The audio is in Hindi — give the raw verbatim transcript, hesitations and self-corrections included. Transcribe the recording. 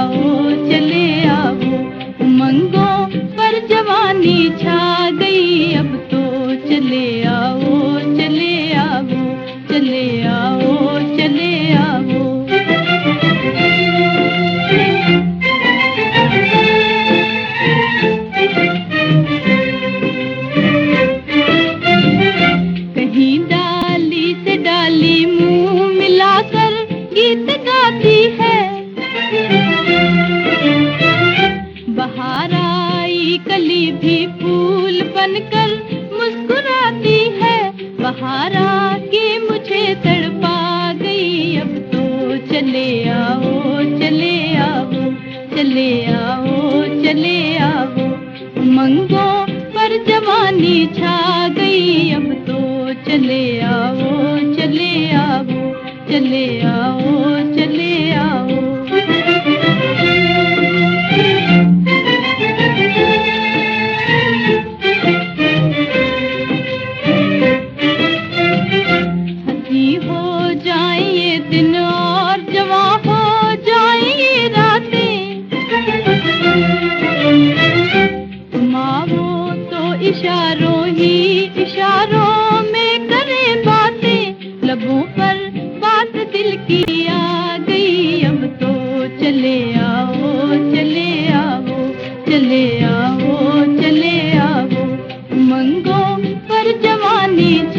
आओ चले आओ, उमंगों पर जवानी छा गई, अब तो चले आओ चले आओ, चले आओ चले आओ। कहीं डाली से डाली मुंह मिलाकर गीत गाती है, बहार आई कली भी फूल बनकर मुस्कुराती है, बहार आके मुझे तड़पा गई, अब तो चले आओ चले आओ, चले आओ चले आओ, उमंगों पर जवानी छा गई, अब तो चले आओ चले आओ, चले आओ चले आओ। हंसी हो जाए ये दिन और जवां हो जाए ये रातें, तुम आओ तो इशारों ही इशारों में करे बातें, लबों पर बात दिल की आ गई, अब तो चले आओ चले आओ, चले आओ चले आओ, उमंगों पर जवानी